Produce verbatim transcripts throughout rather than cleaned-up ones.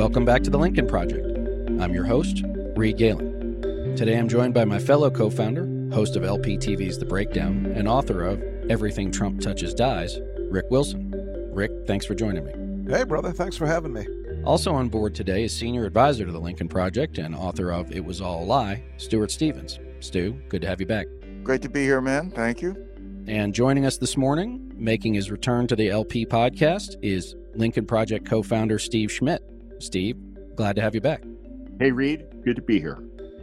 Welcome back to the Lincoln Project. I'm your host, Reed Galen. Today I'm joined by my fellow co-founder, host of L P T V's The Breakdown, and author of Everything Trump Touches Dies, Rick Wilson. Rick, thanks for joining me. Hey, brother. Thanks for having me. Also on board today is senior advisor to the Lincoln Project and author of It Was All a Lie, Stuart Stevens. Stu, good to have you back. Great to be here, man. Thank you. And joining us this morning, making his return to the L P podcast, is Lincoln Project co-founder Steve Schmidt. Steve, glad to have you back. Hey, Reed. Good to be here.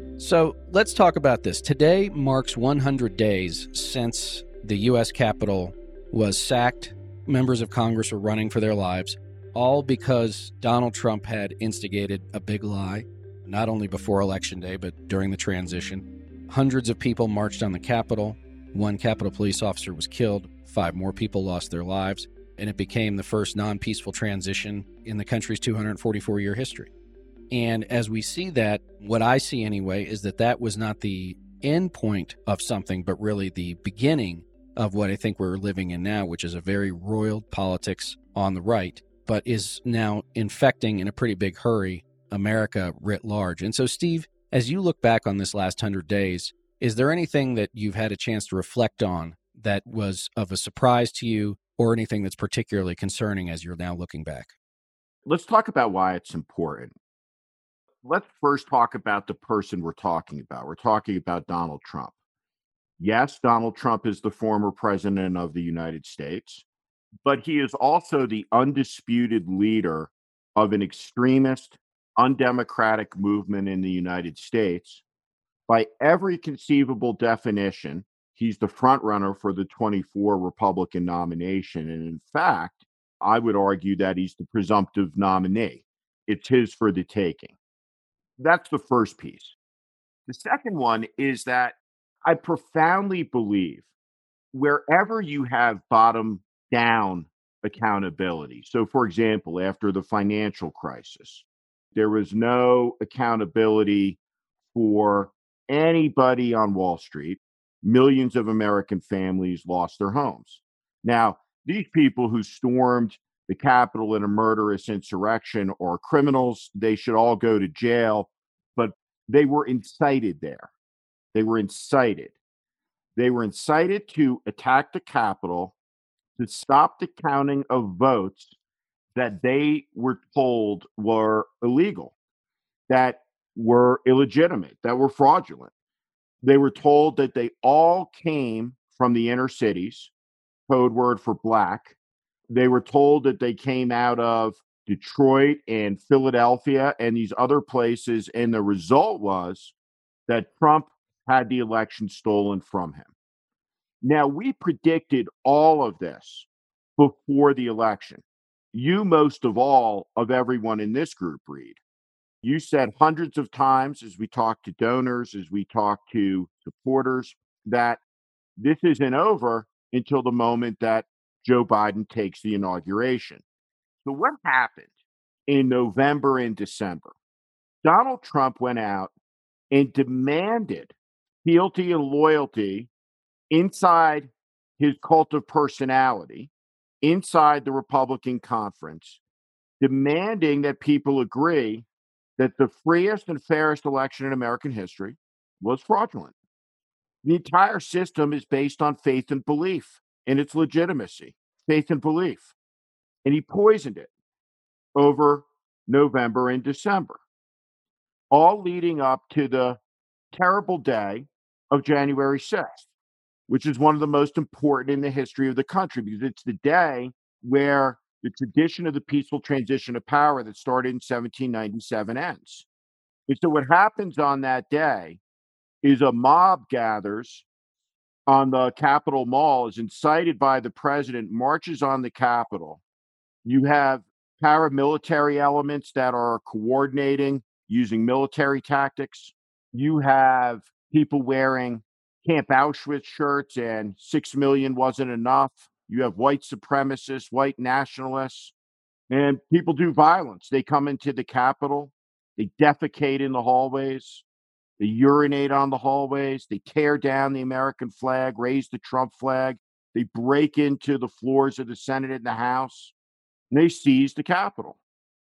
So let's talk about this. Today marks one hundred days since the U S Capitol was sacked. Members of Congress were running for their lives, all because Donald Trump had instigated a big lie, not only before Election Day, but during the transition. Hundreds of people marched on the Capitol. One Capitol police officer was killed. Five more people lost their lives. And it became the first non-peaceful transition in the country's two hundred forty-four year history. And as we see that, what I see anyway is that that was not the end point of something, but really the beginning of what I think we're living in now, which is a very roiled politics on the right, but is now infecting in a pretty big hurry America writ large. And so, Steve, as you look back on this last hundred days, is there anything that you've had a chance to reflect on that was of a surprise to you, or anything that's particularly concerning as you're now looking back? Let's talk about why it's important. Let's first talk about the person we're talking about. We're talking about Donald Trump. Yes, Donald Trump is the former president of the United States, but he is also the undisputed leader of an extremist, undemocratic movement in the United States. By every conceivable definition, he's the front runner for the twenty-four Republican nomination. And in fact, I would argue that he's the presumptive nominee. It's his for the taking. That's the first piece. The second one is that I profoundly believe wherever you have bottom down accountability. So, for example, after the financial crisis, there was no accountability for anybody on Wall Street. Millions of American families lost their homes. Now, these people who stormed the Capitol in a murderous insurrection are criminals. They should all go to jail, but they were incited there. They were incited. They were incited to attack the Capitol, to stop the counting of votes that they were told were illegal, that were illegitimate, that were fraudulent. They were told that they all came from the inner cities, code word for black. They were told that they came out of Detroit and Philadelphia and these other places. And the result was that Trump had the election stolen from him. Now, we predicted all of this before the election. You, most of all, of everyone in this group, Reed. You said hundreds of times as we talked to donors, as we talked to supporters, that this isn't over until the moment that Joe Biden takes the inauguration. So what happened in November and December? Donald Trump went out and demanded fealty and loyalty inside his cult of personality, inside the Republican conference, demanding that people agree that the freest and fairest election in American history was fraudulent. The entire system is based on faith and belief and its legitimacy, faith and belief. And he poisoned it over November and December, all leading up to the terrible day of January sixth, which is one of the most important in the history of the country because it's the day where the tradition of the peaceful transition of power that started in seventeen ninety-seven ends. And so what happens on that day is a mob gathers on the Capitol Mall, is incited by the president, marches on the Capitol. You have paramilitary elements that are coordinating using military tactics. You have people wearing Camp Auschwitz shirts and six million wasn't enough. You have white supremacists, white nationalists, and people do violence. They come into the Capitol, they defecate in the hallways, they urinate on the hallways, they tear down the American flag, raise the Trump flag, they break into the floors of the Senate and the House, and they seize the Capitol.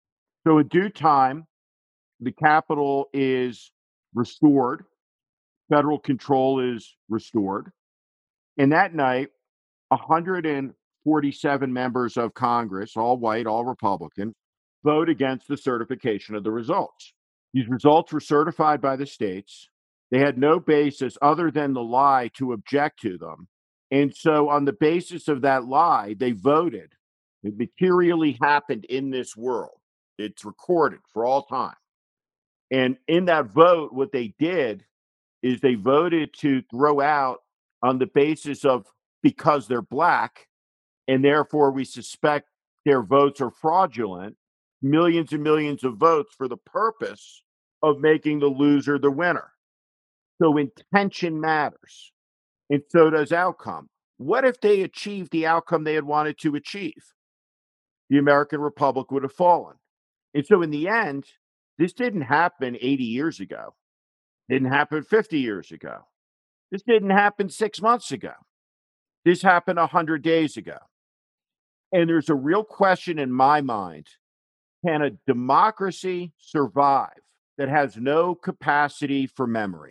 So in due time, the Capitol is restored. Federal control is restored. And that night, one hundred forty-seven members of Congress, all white, all Republican, vote against the certification of the results. These results were certified by the states. They had no basis other than the lie to object to them. And so, on the basis of that lie, they voted. It materially happened in this world. It's recorded for all time. And in that vote, what they did is they voted to throw out, on the basis of because they're black, and therefore we suspect their votes are fraudulent, millions and millions of votes for the purpose of making the loser the winner. So intention matters, and so does outcome. What if they achieved the outcome they had wanted to achieve? The American Republic would have fallen. And so in the end, this didn't happen eighty years ago. Didn't happen fifty years ago. This didn't happen six months ago. This happened one hundred days ago. And there's a real question in my mind. Can a democracy survive that has no capacity for memory?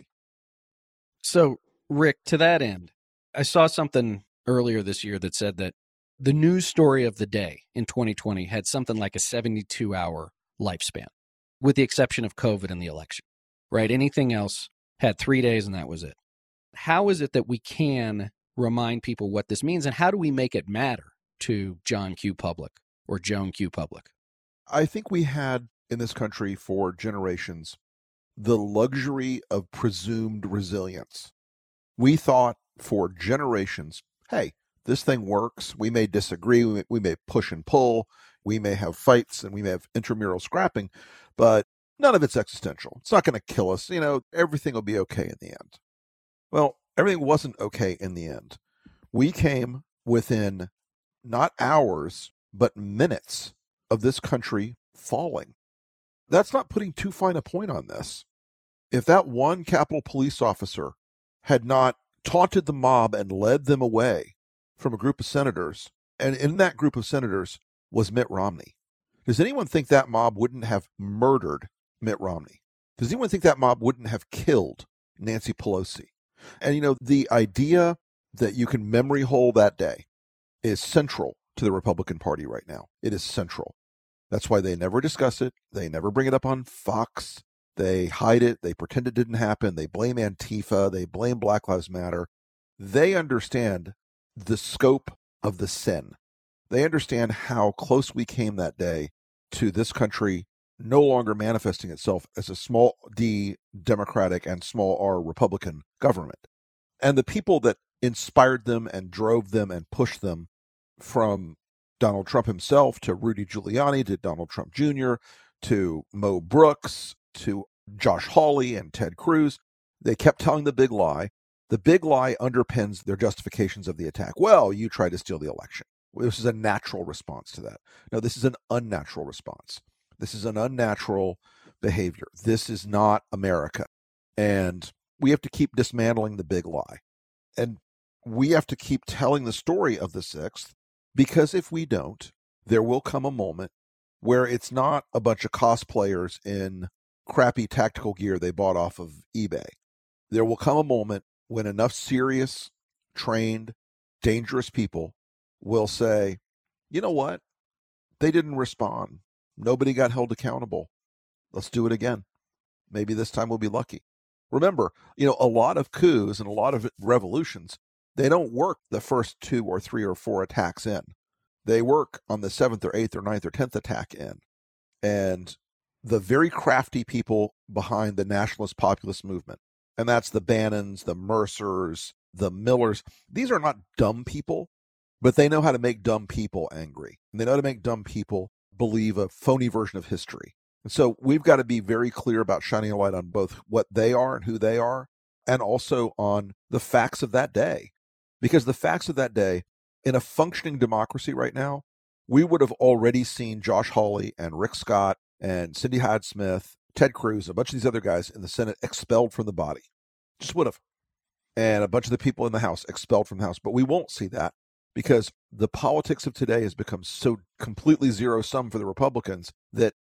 So, Rick, to that end, I saw something earlier this year that said that the news story of the day in twenty twenty had something like a seventy-two hour lifespan, with the exception of COVID and the election, right? Anything else had three days and that was it. How is it that we can remind people what this means, and how do we make it matter to John Q. Public or Joan Q. Public? I think we had in this country for generations the luxury of presumed resilience. We thought for generations, hey, this thing works. We may disagree. We may, we may push and pull. We may have fights and we may have intramural scrapping, but none of it's existential. It's not going to kill us. You know, everything will be okay in the end. Well, everything wasn't okay in the end. We came within not hours, but minutes of this country falling. That's not putting too fine a point on this. If that one Capitol police officer had not taunted the mob and led them away from a group of senators, and in that group of senators was Mitt Romney, does anyone think that mob wouldn't have murdered Mitt Romney? Does anyone think that mob wouldn't have killed Nancy Pelosi? And, you know, the idea that you can memory hole that day is central to the Republican Party right now. It is central. That's why they never discuss it. They never bring it up on Fox. They hide it. They pretend it didn't happen. They blame Antifa. They blame Black Lives Matter. They understand the scope of the sin. They understand how close we came that day to this country no longer manifesting itself as a small d Democratic and small r Republican government. And the people that inspired them and drove them and pushed them, from Donald Trump himself to Rudy Giuliani to Donald Trump Junior to Mo Brooks to Josh Hawley and Ted Cruz, they kept telling the big lie. The big lie underpins their justifications of the attack. Well, you tried to steal the election. This is a natural response to that. No, this is an unnatural response. This is an unnatural behavior. This is not America. And we have to keep dismantling the big lie. And we have to keep telling the story of the sixth, because if we don't, there will come a moment where it's not a bunch of cosplayers in crappy tactical gear they bought off of eBay. There will come a moment when enough serious, trained, dangerous people will say, you know what? They didn't respond. Nobody got held accountable. Let's do it again. Maybe this time we'll be lucky. Remember, you know, a lot of coups and a lot of revolutions, they don't work the first two or three or four attacks in. They work on the seventh or eighth or ninth or tenth attack in. And the very crafty people behind the nationalist populist movement, and that's the Bannons, the Mercers, the Millers, these are not dumb people, but they know how to make dumb people angry. And they know how to make dumb people believe a phony version of history. And so we've got to be very clear about shining a light on both what they are and who they are, and also on the facts of that day. Because the facts of that day, in a functioning democracy right now, we would have already seen Josh Hawley and Rick Scott and Cindy Hyde-Smith, Ted Cruz, a bunch of these other guys in the Senate expelled from the body. Just would have. And a bunch of the people in the House expelled from the House. But we won't see that because the politics of today has become so completely zero-sum for the Republicans that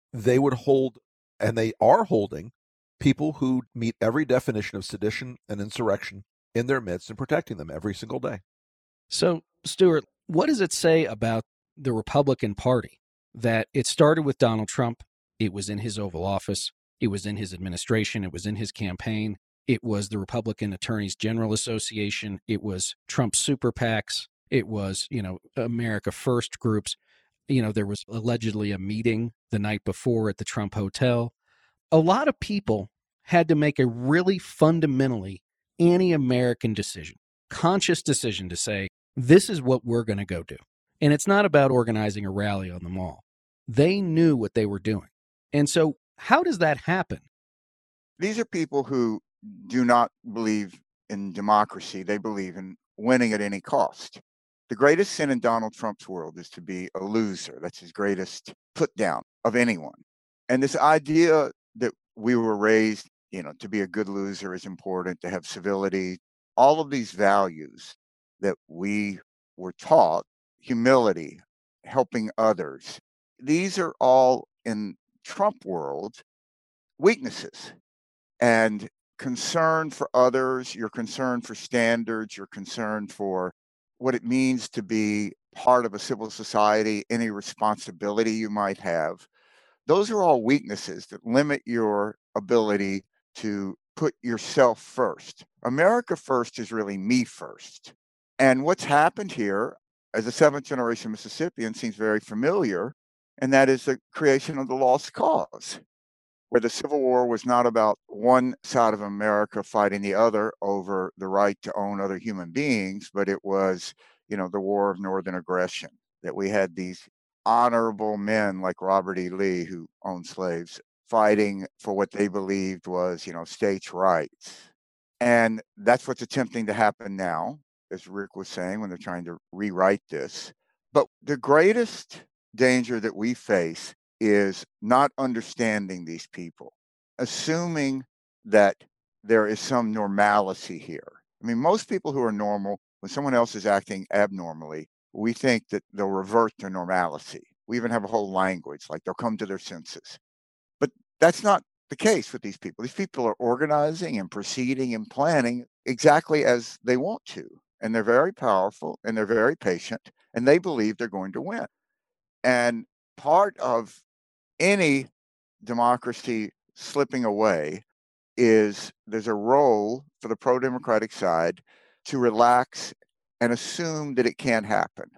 they would hold, and they are holding, people who meet every definition of sedition and insurrection in their midst and protecting them every single day. So, Stuart, what does it say about the Republican Party that it started with Donald Trump? It was in his Oval Office. It was in his administration. It was in his campaign. It was the Republican Attorneys General Association. It was Trump's super PACs. It was, you know, America First groups. You know, there was allegedly a meeting the night before at the Trump Hotel. A lot of people had to make a really fundamentally anti-American decision, conscious decision to say, this is what we're going to go do. And it's not about organizing a rally on the mall. They knew what they were doing. And so how does that happen? These are people who do not believe in democracy. They believe in winning at any cost. The greatest sin in Donald Trump's world is to be a loser. That's his greatest put down of anyone. And this idea that we were raised, you know, to be a good loser is important, to have civility, all of these values that we were taught, humility, helping others, these are all in Trump world weaknesses. And concern for others, your concern for standards, your concern for what it means to be part of a civil society, any responsibility you might have, those are all weaknesses that limit your ability to put yourself first. America first is really me first. And what's happened here, as a seventh generation Mississippian, seems very familiar, and that is the creation of the lost cause, where the Civil War was not about one side of America fighting the other over the right to own other human beings, but it was, you know, the War of Northern Aggression, that we had these honorable men like Robert E. Lee, who owned slaves, fighting for what they believed was, you know, states' rights. And that's what's attempting to happen now, as Rick was saying, when they're trying to rewrite this. But the greatest danger that we face is not understanding these people, assuming that there is some normalcy here. I mean, most people who are normal, when someone else is acting abnormally, we think that they'll revert to normalcy. We even have a whole language, like they'll come to their senses. But that's not the case with these people. These people are organizing and proceeding and planning exactly as they want to. And they're very powerful and they're very patient and they believe they're going to win. And part of any democracy slipping away is there's a role for the pro-democratic side to relax and assume that it can't happen.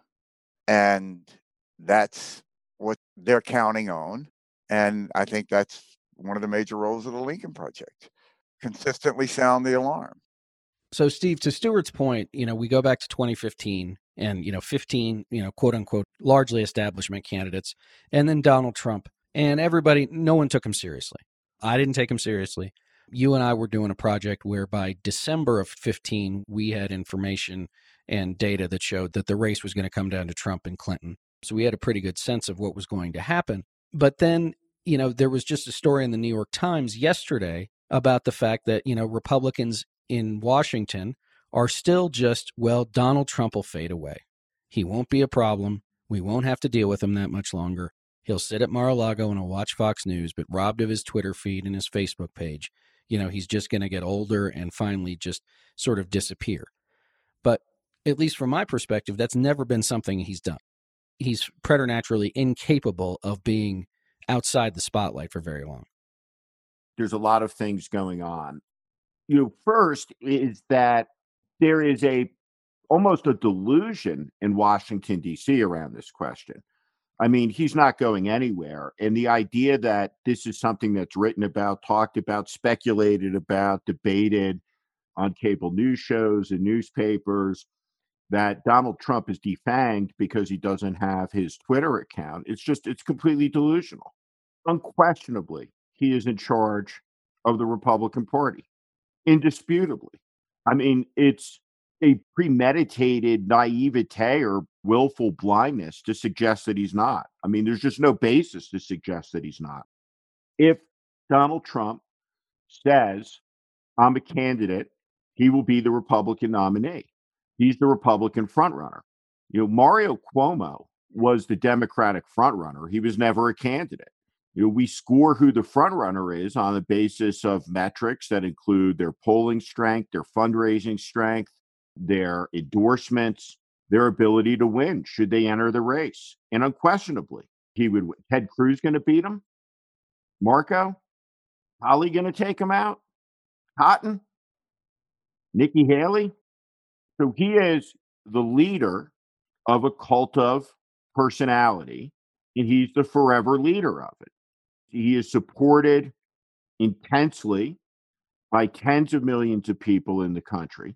And that's what they're counting on. And I think that's one of the major roles of the Lincoln Project, consistently sound the alarm. So, Steve, to Stuart's point, you know, we go back to twenty fifteen and, you know, fifteen, you know, quote unquote, largely establishment candidates, and then Donald Trump. And everybody, no one took him seriously. I didn't take him seriously. You and I were doing a project where by December of fifteen, we had information and data that showed that the race was going to come down to Trump and Clinton. So we had a pretty good sense of what was going to happen. But then, you know, there was just a story in the New York Times yesterday about the fact that, you know, Republicans in Washington are still just, well, Donald Trump will fade away. He won't be a problem. We won't have to deal with him that much longer. He'll sit at Mar-a-Lago and he'll watch Fox News, but robbed of his Twitter feed and his Facebook page. You know, he's just going to get older and finally just sort of disappear. But at least from my perspective, that's never been something he's done. He's preternaturally incapable of being outside the spotlight for very long. There's a lot of things going on. You know, first is that there is a almost a delusion in Washington, D C around this question. I mean, he's not going anywhere. And the idea that this is something that's written about, talked about, speculated about, debated on cable news shows and newspapers, that Donald Trump is defanged because he doesn't have his Twitter account. It's just, it's completely delusional. Unquestionably, he is in charge of the Republican Party. Indisputably. I mean, it's a premeditated naivete or willful blindness to suggest that he's not. I mean, there's just no basis to suggest that he's not. If Donald Trump says, I'm a candidate, he will be the Republican nominee. He's the Republican frontrunner. You know, Mario Cuomo was the Democratic frontrunner. He was never a candidate. You know, we score who the front runner is on the basis of metrics that include their polling strength, their fundraising strength, their endorsements, their ability to win should they enter the race. And unquestionably, he would win. Ted Cruz going to beat him? Marco? Holly going to take him out? Cotton? Nikki Haley? So he is the leader of a cult of personality, and he's the forever leader of it. He is supported intensely by tens of millions of people in the country.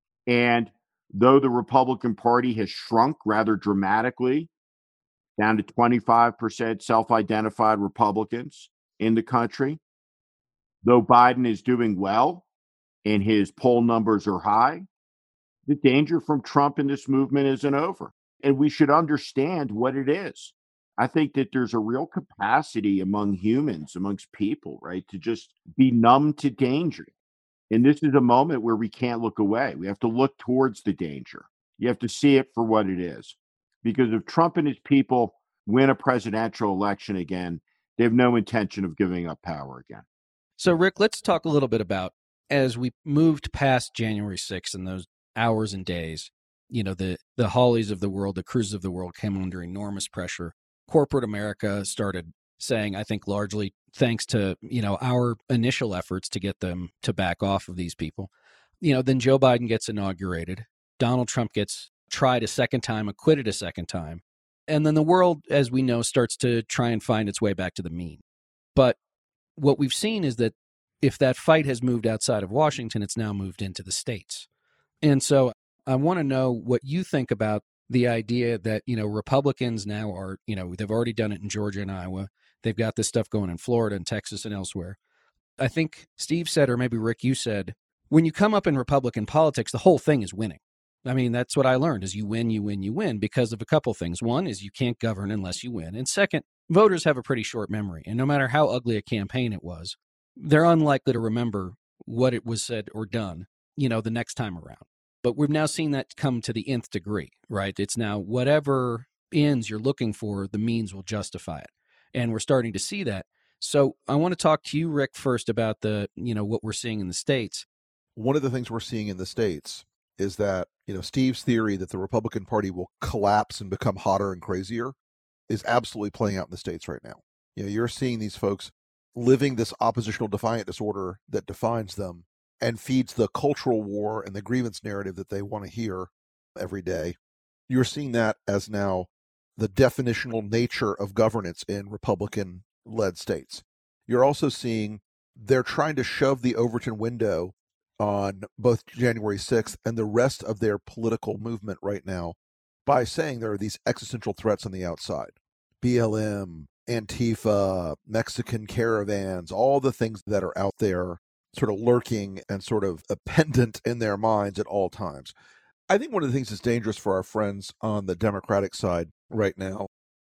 And though the Republican Party has shrunk rather dramatically down to twenty-five percent self-identified Republicans in the country, though Biden is doing well and his poll numbers are high, the danger from Trump in this movement isn't over. And we should understand what it is. I think that there's a real capacity among humans, amongst people, right, to just be numb to danger. And this is a moment where we can't look away. We have to look towards the danger. You have to see it for what it is. Because if Trump and his people win a presidential election again, they have no intention of giving up power again. So, Rick, let's talk a little bit about, as we moved past January sixth and those hours and days, you know, the, the Hollies of the world, the Cruzes of the world came under enormous pressure. Corporate America started saying, I think largely thanks to, you know, our initial efforts to get them to back off of these people. You know, then Joe Biden gets inaugurated. Donald Trump gets tried a second time, acquitted a second time. And then the world, as we know, starts to try and find its way back to the mean. But what we've seen is that if that fight has moved outside of Washington, it's now moved into the states. And so I want to know what you think about the idea that, you know, Republicans now are, you know, they've already done it in Georgia and Iowa. They've got this stuff going in Florida and Texas and elsewhere. I think Steve said, or maybe Rick, you said, when you come up in Republican politics, the whole thing is winning. I mean, that's what I learned is you win, you win, you win because of a couple things. One is you can't govern unless you win. And second, voters have a pretty short memory. And no matter how ugly a campaign it was, they're unlikely to remember what it was said or done, you know, the next time around. But we've now seen that come to the nth degree, right? It's now whatever ends you're looking for, the means will justify it. And we're starting to see that. So I want to talk to you, Rick, first about the, you know, what we're seeing in the states. One of the things we're seeing in the states is that, you know, Steve's theory that the Republican Party will collapse and become hotter and crazier is absolutely playing out in the states right now. You know, you're seeing these folks living this oppositional defiant disorder that defines them and feeds the cultural war and the grievance narrative that they want to hear every day. You're seeing that as now the definitional nature of governance in Republican-led states. You're also seeing they're trying to shove the Overton window on both January sixth and the rest of their political movement right now by saying there are these existential threats on the outside. B L M, Antifa, Mexican caravans, all the things that are out there sort of lurking and sort of pendant in their minds at all times. I think one of the things that's dangerous for our friends on the Democratic side right now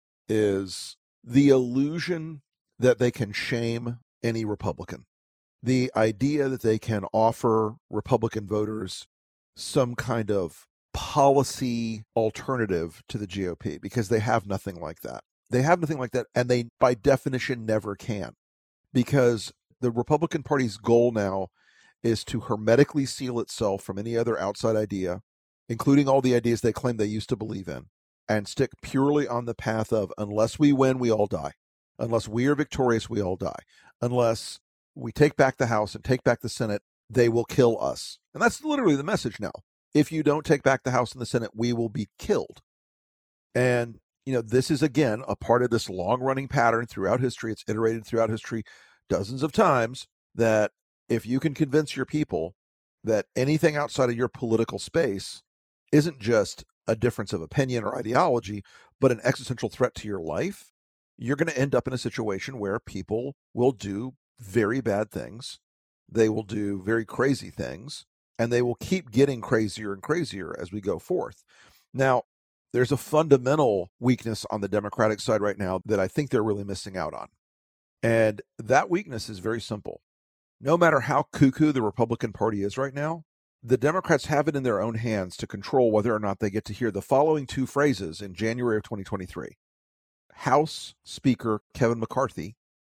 is the illusion that they can shame any Republican. The idea that they can offer Republican voters some kind of policy alternative to the G O P because they have nothing like that. They have nothing like that, and they, by definition, never can. Because the Republican Party's goal now is to hermetically seal itself from any other outside idea, including all the ideas they claim they used to believe in, and stick purely on the path of unless we win, we all die. Unless we are victorious, we all die. Unless we take back the House and take back the Senate, they will kill us. And that's literally the message now. If you don't take back the House and the Senate, we will be killed. And, you know, this is, again, a part of this long-running pattern throughout history. It's iterated throughout history dozens of times that if you can convince your people that anything outside of your political space isn't just a difference of opinion or ideology, but an existential threat to your life, you're going to end up in a situation where people will do very bad things. They will do very crazy things, and they will keep getting crazier and crazier as we go forth. Now, there's a fundamental weakness on the Democratic side right now that I think they're really missing out on. And that weakness is very simple. No matter how cuckoo the Republican Party is right now, the Democrats have it in their own hands to control whether or not they get to hear the following two phrases in January of twenty twenty-three. House Speaker Kevin McCarthy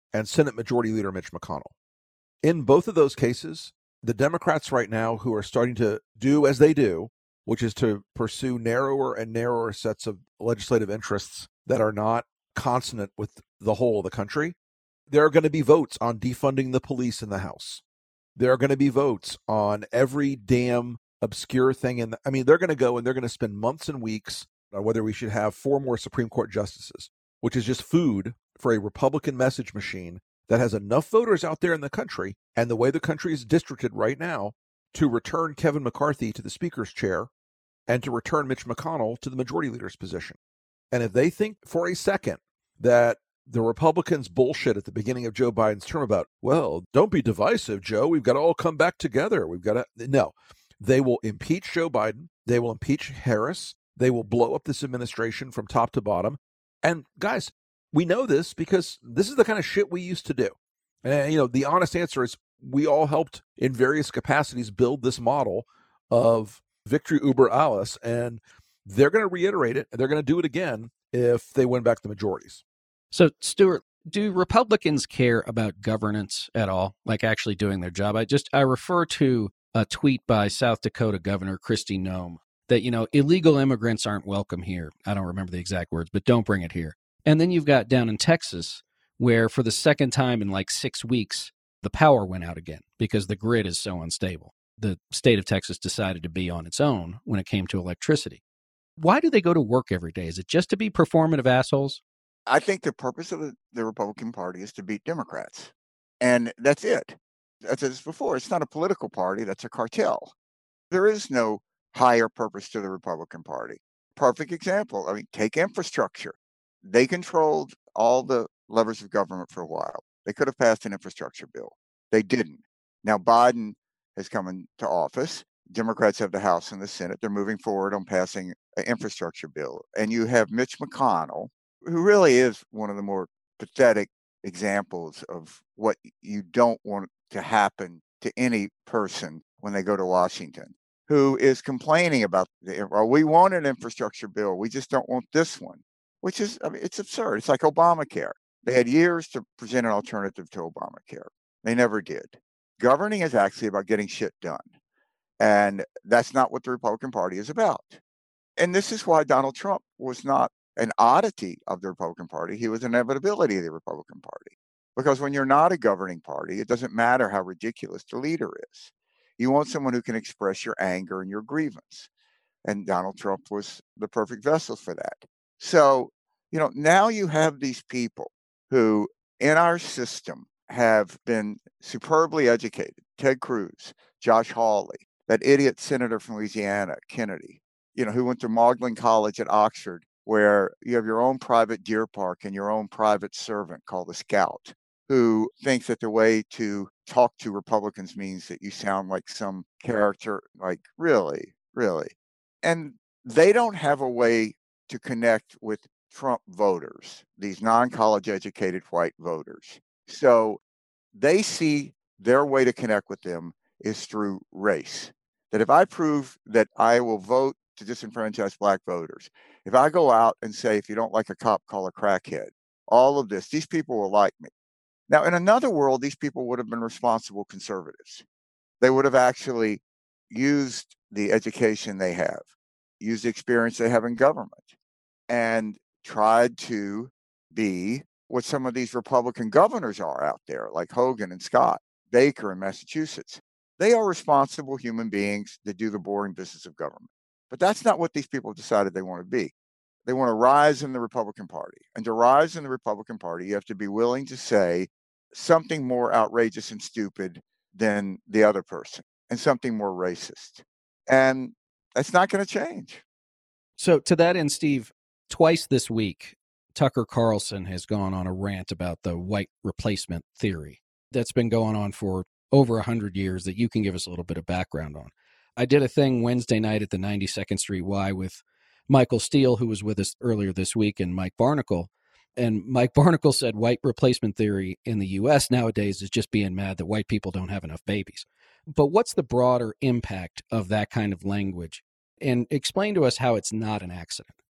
and Senate Majority Leader Mitch McConnell. In both of those cases, the Democrats right now who are starting to do as they do, which is to pursue narrower and narrower sets of legislative interests that are not consonant with the whole of the country, there are going to be votes on defunding the police in the House. There are going to be votes on every damn obscure thing. In the, I mean, they're going to go and they're going to spend months and weeks on whether we should have four more Supreme Court justices, which is just food for a Republican message machine that has enough voters out there in the country and the way the country is districted right now to return Kevin McCarthy to the Speaker's chair and to return Mitch McConnell to the Majority Leader's position. And if they think for a second that the Republicans' bullshit at the beginning of Joe Biden's term about, well, don't be divisive, Joe, we've got to all come back together. We've got to, no, they will impeach Joe Biden. They will impeach Harris. They will blow up this administration from top to bottom. And guys, we know this because this is the kind of shit we used to do. And, you know, the honest answer is we all helped in various capacities build this model of victory uber alles, and they're going to reiterate it. And they're going to do it again if they win back the majorities. So, Stuart, do Republicans care about governance at all, like actually doing their job? I just, I refer to a tweet by South Dakota Governor Kristi Noem that, you know, illegal immigrants aren't welcome here. I don't remember the exact words, but don't bring it here. And then you've got down in Texas, where for the second time in like six weeks, the power went out again because the grid is so unstable. The state of Texas decided to be on its own when it came to electricity. Why do they go to work every day? Is it just to be performative assholes? I think the purpose of the, the Republican Party is to beat Democrats. And that's it. As I said before, it's not a political party. That's a cartel. There is no higher purpose to the Republican Party. Perfect example. I mean, take infrastructure. They controlled all the levers of government for a while. They could have passed an infrastructure bill. They didn't. Now Biden has come into office. Democrats have the House and the Senate. They're moving forward on passing an infrastructure bill. And you have Mitch McConnell, who really is one of the more pathetic examples of what you don't want to happen to any person when they go to Washington, who is complaining about, the, well, we want an infrastructure bill. We just don't want this one, which is, I mean, it's absurd. It's like Obamacare. They had years to present an alternative to Obamacare. They never did. Governing is actually about getting shit done. And that's not what the Republican Party is about. And this is why Donald Trump was not an oddity of the Republican Party. He was an inevitability of the Republican Party. Because when you're not a governing party, it doesn't matter how ridiculous the leader is. You want someone who can express your anger and your grievance. And Donald Trump was the perfect vessel for that. So, you know, now you have these people who in our system have been superbly educated. Ted Cruz, Josh Hawley, that idiot senator from Louisiana, Kennedy, you know, who went to Magdalen College at Oxford, where you have your own private deer park and your own private servant called a scout, who thinks that the way to talk to Republicans means that you sound like some character, like really, really. And they don't have a way to connect with Trump voters, these non-college educated white voters. So they see their way to connect with them is through race. That if I prove that I will vote to disenfranchise black voters, if I go out and say, if you don't like a cop, call a crackhead, all of this, these people will like me. Now, in another world, these people would have been responsible conservatives. They would have actually used the education they have, used the experience they have in government, and tried to be what some of these Republican governors are out there, like Hogan and Scott, Baker in Massachusetts. They are responsible human beings that do the boring business of government. But that's not what these people decided they want to be. They want to rise in the Republican Party. And to rise in the Republican Party, you have to be willing to say something more outrageous and stupid than the other person, and something more racist. And that's not going to change. So to that end, Steve, twice this week, Tucker Carlson has gone on a rant about the white replacement theory that's been going on for over one hundred years that you can give us a little bit of background on. I did a thing Wednesday night at the ninety-second Street Y with Michael Steele, who was with us earlier this week, and Mike Barnicle. And Mike Barnicle said white replacement theory in the U S nowadays is just being mad that white people don't have enough babies. But what's the broader impact of that kind of language? And explain to us how it's not an accident.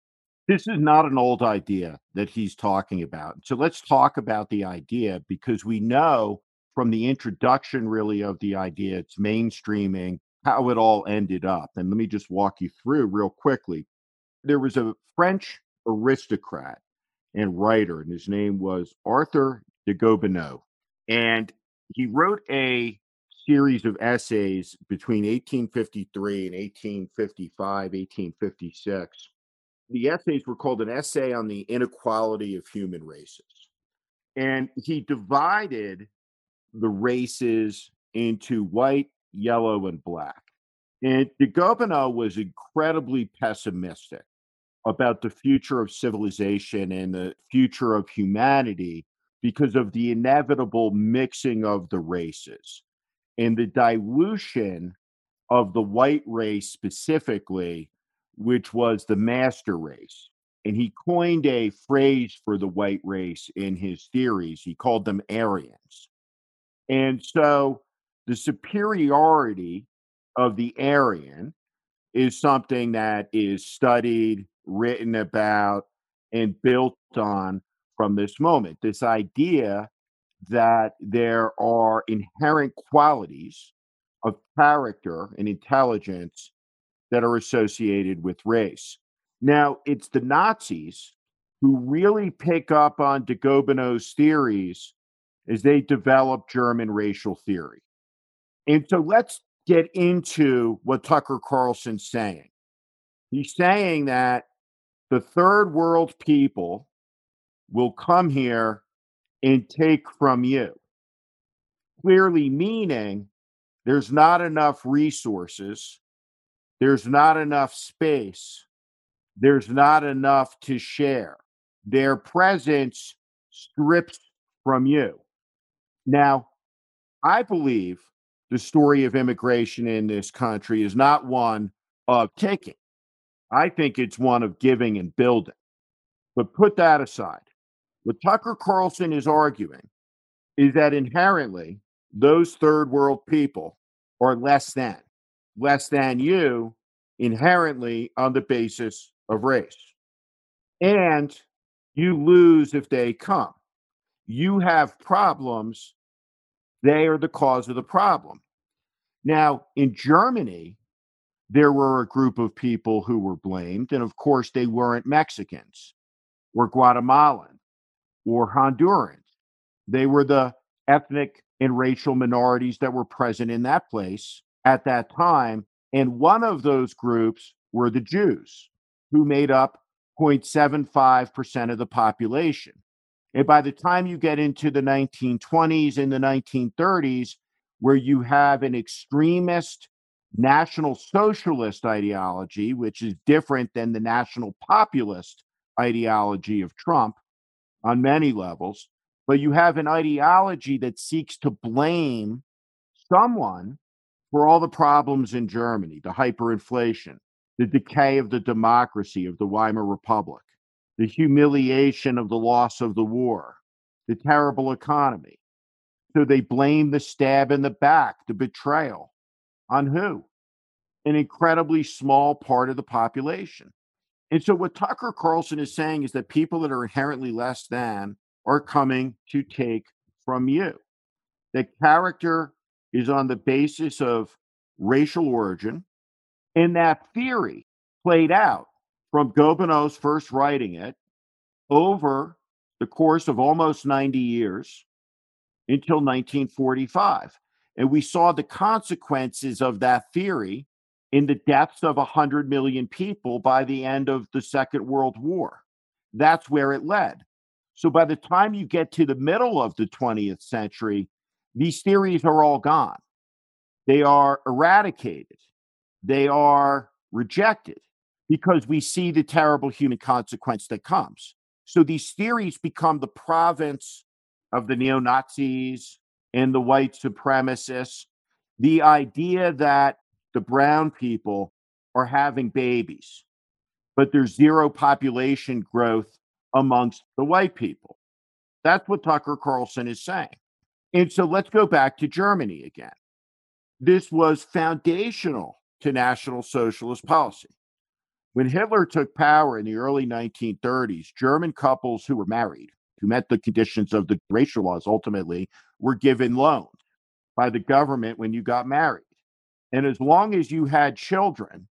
This is not an old idea that he's talking about. So let's talk about the idea, because we know from the introduction, really, of the idea, its mainstreaming, how it all ended up. And let me just walk you through real quickly. There was a French aristocrat and writer, and his name was Arthur de Gobineau. And he wrote a series of essays between eighteen fifty-three and eighteen fifty-five, eighteen fifty-six. The essays were called An Essay on the Inequality of Human Races. And he divided the races into white, yellow, and black. And de Gobineau was incredibly pessimistic about the future of civilization and the future of humanity because of the inevitable mixing of the races and the dilution of the white race specifically, which was the master race. And he coined a phrase for the white race in his theories. He called them Aryans. And so the superiority of the Aryan is something that is studied, written about, and built on from this moment. This idea that there are inherent qualities of character and intelligence that are associated with race. Now, it's the Nazis who really pick up on de Gobineau's theories as they develop German racial theory. And so let's get into what Tucker Carlson's saying. He's saying that the third world people will come here and take from you, clearly meaning there's not enough resources, there's not enough space, there's not enough to share. Their presence strips from you. Now, I believe the story of immigration in this country is not one of taking. I think it's one of giving and building. But put that aside. What Tucker Carlson is arguing is that inherently those third world people are less than, less than you inherently on the basis of race. And you lose if they come. You have problems, they are the cause of the problem. Now, in Germany, there were a group of people who were blamed, and of course, they weren't Mexicans or Guatemalan or Hondurans. They were the ethnic and racial minorities that were present in that place at that time. And one of those groups were the Jews, who made up zero point seven five percent of the population. And by the time you get into the nineteen twenties and the nineteen thirties, where you have an extremist National Socialist ideology, which is different than the National Populist ideology of Trump on many levels, but you have an ideology that seeks to blame someone for all the problems in Germany, the hyperinflation, the decay of the democracy of the Weimar Republic, the humiliation of the loss of the war, the terrible economy. So they blame the stab in the back, the betrayal. On who? An incredibly small part of the population. And so what Tucker Carlson is saying is that people that are inherently less than are coming to take from you. That character is on the basis of racial origin. And that theory played out from Gobineau's first writing it over the course of almost ninety years until nineteen forty-five. And we saw the consequences of that theory in the deaths of one hundred million people by the end of the Second World War. That's where it led. So by the time you get to the middle of the twentieth century, these theories are all gone. They are eradicated. They are rejected because we see the terrible human consequence that comes. So these theories become the province of the neo-Nazis and the white supremacists. The idea that the brown people are having babies, but there's zero population growth amongst the white people. That's what Tucker Carlson is saying. And so let's go back to Germany again. This was foundational to National Socialist policy. When Hitler took power in the early nineteen thirties, German couples who were married, who met the conditions of the racial laws ultimately, were given loans by the government when you got married. And as long as you had children,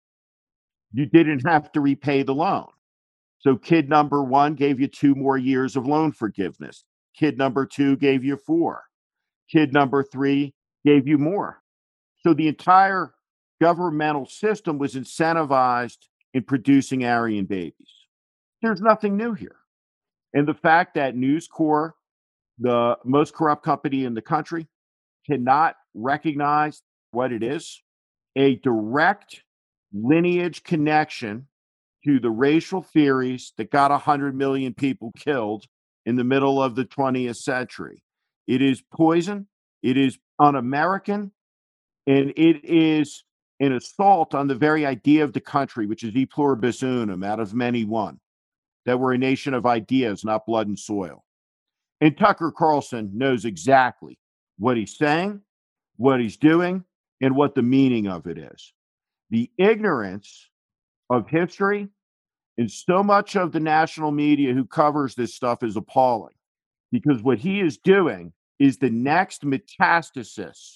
you didn't have to repay the loan. So kid number one gave you two more years of loan forgiveness. Kid number two gave you four. Kid number three gave you more. So the entire governmental system was incentivized in producing Aryan babies. There's nothing new here. And the fact that News Corp, the most corrupt company in the country, cannot recognize what it is, a direct lineage connection to the racial theories that got one hundred million people killed in the middle of the twentieth century. It is poison, it is un-American, and it is an assault on the very idea of the country, which is e pluribus unum, out of many one, that we're a nation of ideas, not blood and soil. And Tucker Carlson knows exactly what he's saying, what he's doing, and what the meaning of it is. The ignorance of history and so much of the national media who covers this stuff is appalling, because what he is doing is the next metastasis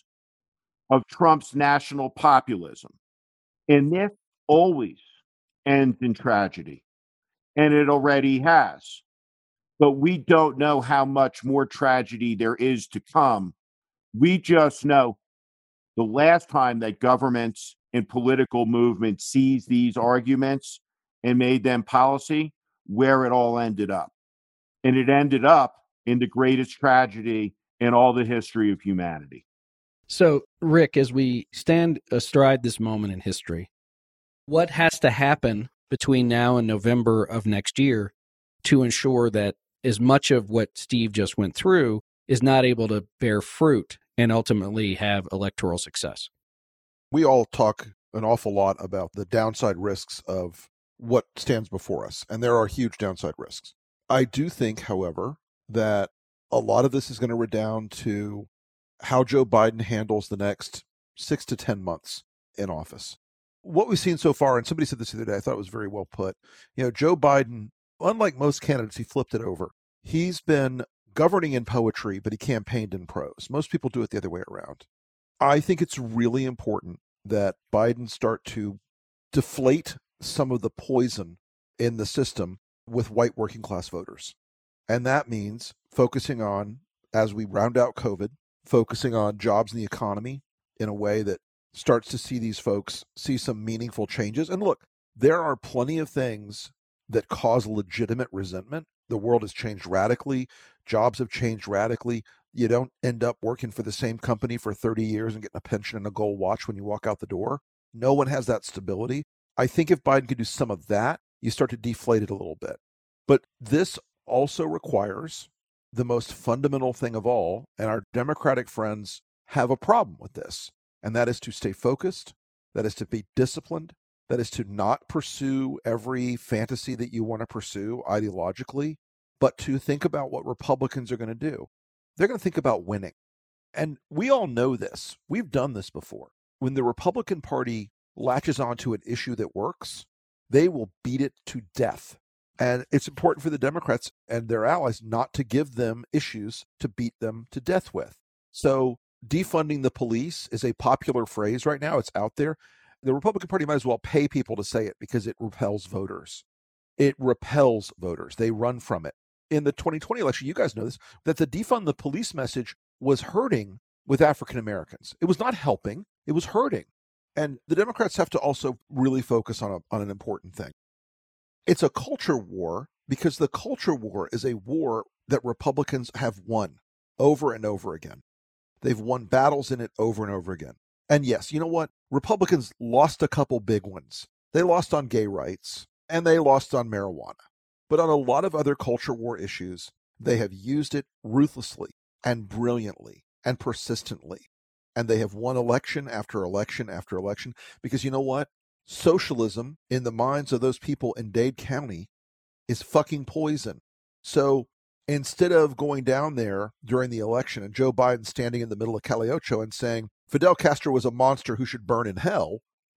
of Trump's national populism. And this always ends in tragedy, and it already has. But we don't know how much more tragedy there is to come. We just know the last time that governments and political movements seized these arguments and made them policy, where it all ended up. And it ended up in the greatest tragedy in all the history of humanity. So, Rick, as we stand astride this moment in history, what has to happen between now and November of next year to ensure that as much of what Steve just went through is not able to bear fruit and ultimately have electoral success? We all talk an awful lot about the downside risks of what stands before us, and there are huge downside risks. I do think, however, that a lot of this is going to redound to how Joe Biden handles the next six to ten months in office. What we've seen so far, and somebody said this the other day, I thought it was very well put. You know, Joe Biden, unlike most candidates, he flipped it over. He's been governing in poetry, but he campaigned in prose. Most people do it the other way around. I think it's really important that Biden start to deflate some of the poison in the system with white working class voters. And that means focusing on, as we round out COVID, focusing on jobs in the economy in a way that starts to see these folks see some meaningful changes. And look, there are plenty of things that cause legitimate resentment. The world has changed radically. Jobs have changed radically. You don't end up working for the same company for thirty years and getting a pension and a gold watch when you walk out the door. No one has that stability. I think if Biden could do some of that, you start to deflate it a little bit. But this also requires the most fundamental thing of all, and our Democratic friends have a problem with this, and that is to stay focused, that is to be disciplined, that is to not pursue every fantasy that you want to pursue ideologically, but to think about what Republicans are going to do. They're going to think about winning. And we all know this. We've done this before. When the Republican Party latches onto an issue that works, they will beat it to death. And it's important for the Democrats and their allies not to give them issues to beat them to death with. So defunding the police is a popular phrase right now. It's out there. The Republican Party might as well pay people to say it because it repels voters. It repels voters. They run from it. In the twenty twenty election, you guys know this, that the defund the police message was hurting with African Americans. It was not helping. It was hurting. And the Democrats have to also really focus on, a, on an important thing. It's a culture war because the culture war is a war that Republicans have won over and over again. They've won battles in it over and over again. And yes, you know what? Republicans lost a couple big ones. They lost on gay rights and they lost on marijuana. But on a lot of other culture war issues, they have used it ruthlessly and brilliantly and persistently. And they have won election after election after election because you know what? Socialism in the minds of those people in Dade County is fucking poison. So instead of going down there during the election and Joe Biden standing in the middle of Caliocho and saying Fidel Castro was a monster who should burn in hell,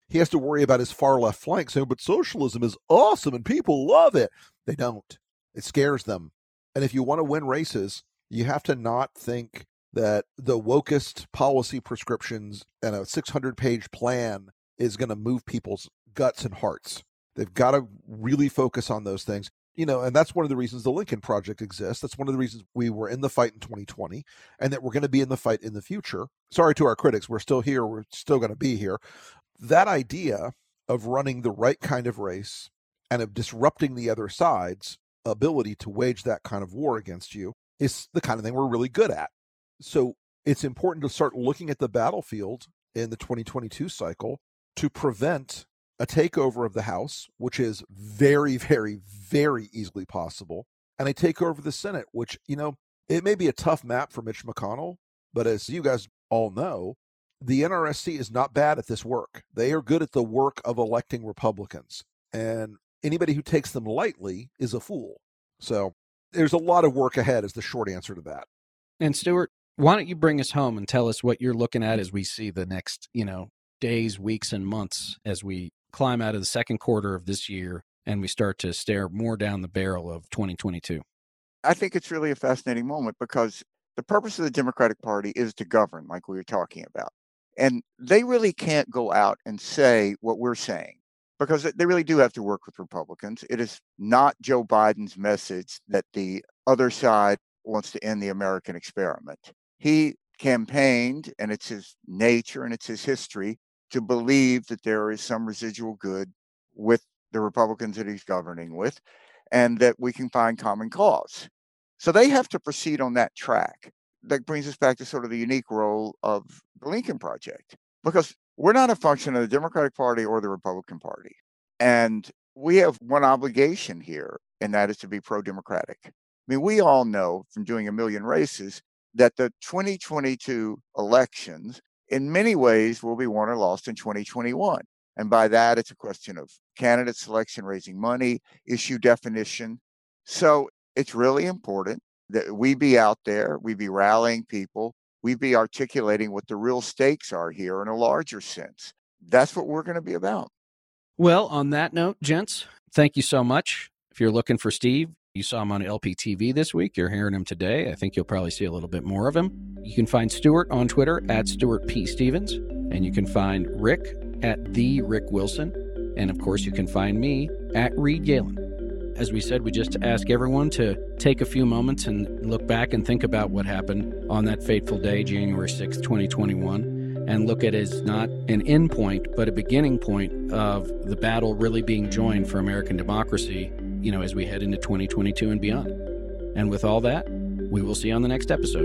he has to worry about his far left flank saying, but socialism is awesome and people love it. They don't. It scares them. And if you want to win races, you have to not think that the wokest policy prescriptions and a six hundred page plan is going to move people's guts and hearts. They've got to really focus on those things. You know, and that's one of the reasons the Lincoln Project exists. That's one of the reasons we were in the fight in twenty twenty and that we're going to be in the fight in the future. Sorry to our critics. We're still here. We're still going to be here. That idea of running the right kind of race and of disrupting the other side's ability to wage that kind of war against you is the kind of thing we're really good at. So it's important to start looking at the battlefield in the twenty twenty-two cycle to prevent a takeover of the House, which is very, very, very easily possible, and a takeover of the Senate, which, you know, it may be a tough map for Mitch McConnell, but as you guys all know, the N R S C is not bad at this work. They are good at the work of electing Republicans, and anybody who takes them lightly is a fool. So there's a lot of work ahead is the short answer to that. And Stuart, why don't you bring us home and tell us what you're looking at as we see the next, you know, days, weeks, and months as we climb out of the second quarter of this year and we start to stare more down the barrel of twenty twenty-two? I think it's really a fascinating moment because the purpose of the Democratic Party is to govern, like we were talking about. And they really can't go out and say what we're saying because they really do have to work with Republicans. It is not Joe Biden's message that the other side wants to end the American experiment. He campaigned, and it's his nature and it's his history, to believe that there is some residual good with the Republicans that he's governing with, and that we can find common cause. So they have to proceed on that track. That brings us back to sort of the unique role of the Lincoln Project, because we're not a function of the Democratic Party or the Republican Party. And we have one obligation here, and that is to be pro-democratic. I mean, we all know from doing a million races that the twenty twenty-two elections in many ways will be won or lost in twenty twenty-one. And by that, it's a question of candidate selection, raising money, issue definition. So it's really important that we be out there, we be rallying people, we be articulating what the real stakes are here in a larger sense. That's what we're going to be about. Well, on that note, gents, thank you so much. If you're looking for Steve, you saw him on L P T V this week. You're hearing him today. I think you'll probably see a little bit more of him. You can find Stuart on Twitter at Stuart P. Stevens. And you can find Rick at the Rick Wilson. And of course, you can find me at Reed Galen. As we said, we just ask everyone to take a few moments and look back and think about what happened on that fateful day, January sixth, twenty twenty-one, and look at it as not an end point, but a beginning point of the battle really being joined for American democracy, you know, as we head into twenty twenty-two and beyond. And with all that, we will see you on the next episode.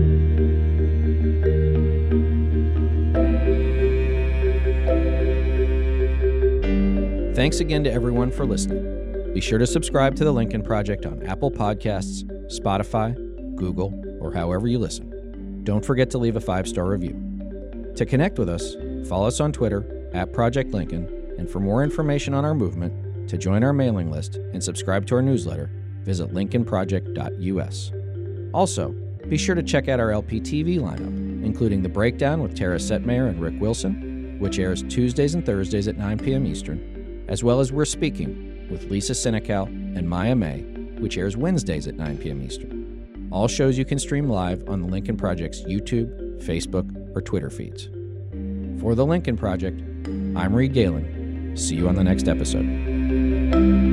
Thanks again to everyone for listening. Be sure to subscribe to The Lincoln Project on Apple Podcasts, Spotify, Google, or however you listen. Don't forget to leave a five-star review. To connect with us, follow us on Twitter at Project Lincoln, and for more information on our movement, to join our mailing list and subscribe to our newsletter, visit lincoln project dot u s. Also, be sure to check out our L P T V lineup, including The Breakdown with Tara Setmayer and Rick Wilson, which airs Tuesdays and Thursdays at nine p.m. Eastern, as well as We're Speaking with Lisa Senecal and Maya May, which airs Wednesdays at nine p.m. Eastern. All shows you can stream live on the Lincoln Project's YouTube, Facebook, or Twitter feeds. For the Lincoln Project, I'm Reed Galen. See you on the next episode.